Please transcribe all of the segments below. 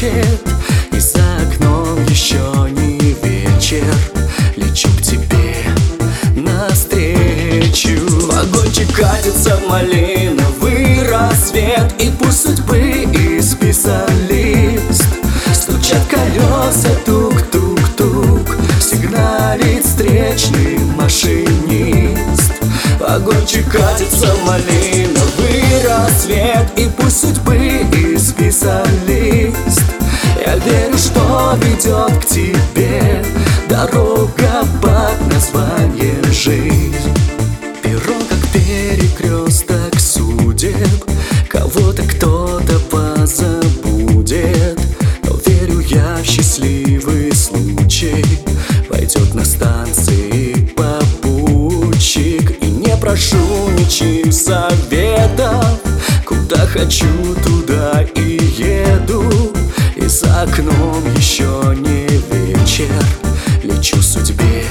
плачет, и за окном еще не вечер. Лечу к тебе навстречу. Вагончик катится в малиновый рассвет, и пусть судьбы исписан лист. Стучат колеса, тук-тук-тук, сигналит встречный машинист. Вагончик катится в малиновый рассвет, и пусть судьбы исписан лист. Я верю, что ведет к тебе дорога под названием жизнь. Перрон как перекресток судеб, кого-то кто-то позабудет. Но верю я в счастливый случай, пойдет на станции попутчик. И не прошу ничьих советов, куда хочу, туда и еду. И за окном еще не вечер, лечу судьбе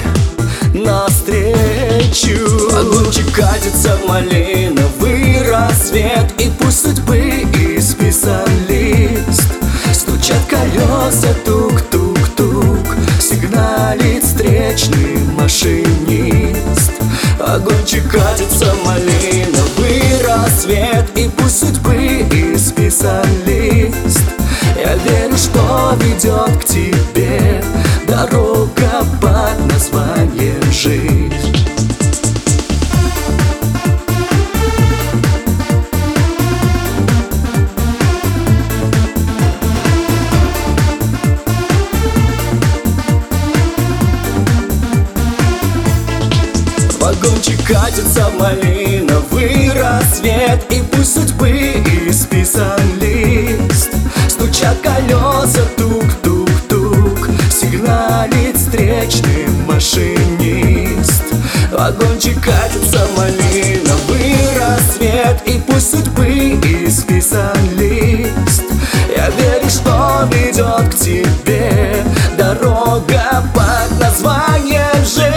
навстречу. Вагончик катится в малиновый рассвет, и пусть судьбы исписан лист. Стучат колеса, тук-тук-тук, сигналит встречный машинист. Вагончик катится в малиновый рассвет, и пусть судьбы исписан лист. Я верю, что ведет к тебе дорога под названием жизнь. Вагончик катится в малиновый рассвет, и пусть судьбы исписан лист. Стучат колеса, тук-тук-тук, сигналит встречный машинист. Вагончик катится в малиновый рассвет, и пусть судьбы исписан лист. Я верю, что ведет к тебе дорога под названием жизнь.